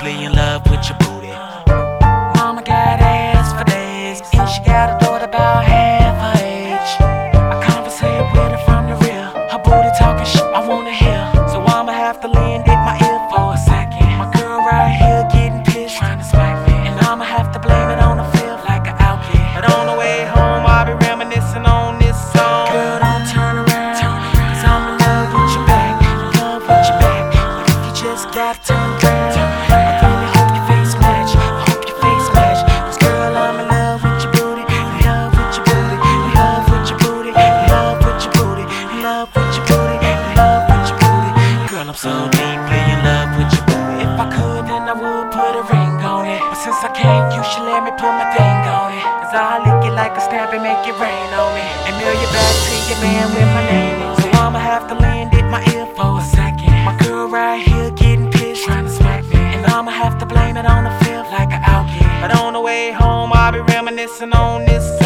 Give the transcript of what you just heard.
deeply in love with your booty. Mama got ass for days, and she got a daughter about half her age. I conversate with her from the real. Her booty talking shit I wanna hear, so I'ma have to lend it my ear for a second. My girl right here getting pissed, trying to smack me, and I'ma have to blame it on the fifth like an outfit. But on the way home, I'll be reminiscing on this song. Girl, don't turn around, cause I'm in love with your back, in love with your back. But if you just gotta turn around, I really hope your face match, I hope your face match. Cause girl, I'm in love with your booty, in love with your booty, in love with your booty, in love with your booty, in love with your booty, in love with your booty. Girl, I'm so deeply in love with your booty. If I could, then I would put a ring on it. But since I can't, you should let me put my thing on it. Cause I'll lick it like a stamp and make it rain on me, and mail you back to your man with my name on it. So I'ma have to lend it my ear for a second. My girl right here getting pissed, trying to smack me, and I'ma have to blame it on the fifth like an outfit. But on the way home, I'll be reminiscing on this song.